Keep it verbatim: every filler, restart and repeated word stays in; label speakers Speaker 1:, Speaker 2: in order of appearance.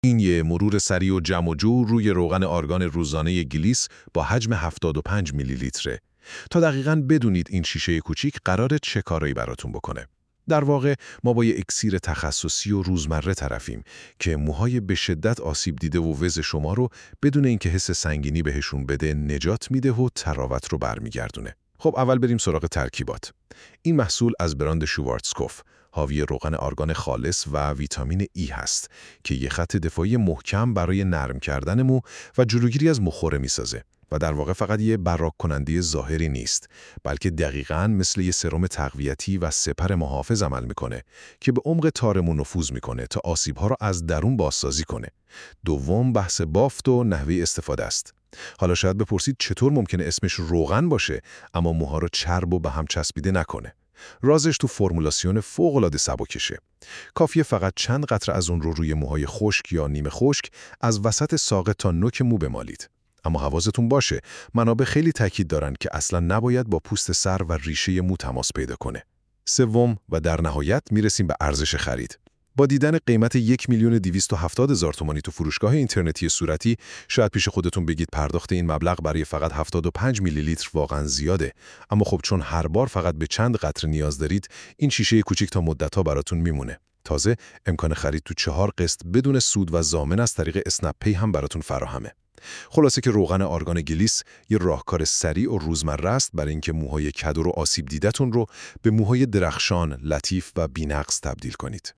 Speaker 1: این یه مرور سریع و جمع و جور روی روغن آرگان روزانه گلیس با حجم هفتاد و پنج میلی لیتره تا دقیقاً بدونید این شیشه کوچیک قراره چه کارایی براتون بکنه. در واقع ما با یه اکسیر تخصصی و روزمره طرفیم که موهای به شدت آسیب دیده و وز شما رو بدون اینکه حس سنگینی بهشون بده نجات میده و تراوت رو برمیگردونه. خب اول بریم سراغ ترکیبات. این محصول از برند شوارتزکوف حاوی روغن آرگان خالص و ویتامین ای هست که یه خط دفاعی محکم برای نرم کردن مو و جلوگیری از موخوره میسازه و در واقع فقط یه براق کننده ظاهری نیست، بلکه دقیقاً مثل یه سرم تقویتی و سپر محافظ عمل میکنه که به عمق تارمون نفوذ میکنه تا آسیب‌ها رو از درون بازسازی کنه. دوم بحث بافت و نحوه استفاده است. حالا شاید بپرسید چطور ممکنه اسمش روغن باشه اما موها رو چرب و به هم چسبیده نکنه. رازش تو فرمولاسیون فوق‌العاده سبکشه. کافیه فقط چند قطره از اون رو روی موهای خشک یا نیمه خشک از وسط ساقه تا نوک مو بمالید. اما حواستون باشه، منابع خیلی تاکید دارن که اصلا نباید با پوست سر و ریشه مو تماس پیدا کنه. سوم و در نهایت میرسیم به ارزش خرید. با دیدن قیمت یک میلیون و دویست و هفتاد هزار تومانی تو فروشگاه اینترنتی صورتی، شاید پیش خودتون بگید پرداخت این مبلغ برای فقط هفتاد و پنج میلی لیتر واقعا زیاده. اما خب چون هر بار فقط به چند قطره نیاز دارید، این شیشه کوچیک تا مدت‌ها براتون میمونه. تازه امکان خرید تو چهار قسط بدون سود و ضامن از طریق اسنپ پی هم براتون فراهمه. خلاصه که روغن آرگان گلیس یه راهکار سریع و روزمره است برای اینکه موهای کدر و آسیب دیدتون رو به موهای درخشان، لطیف و بی‌نقص تبدیل کنید.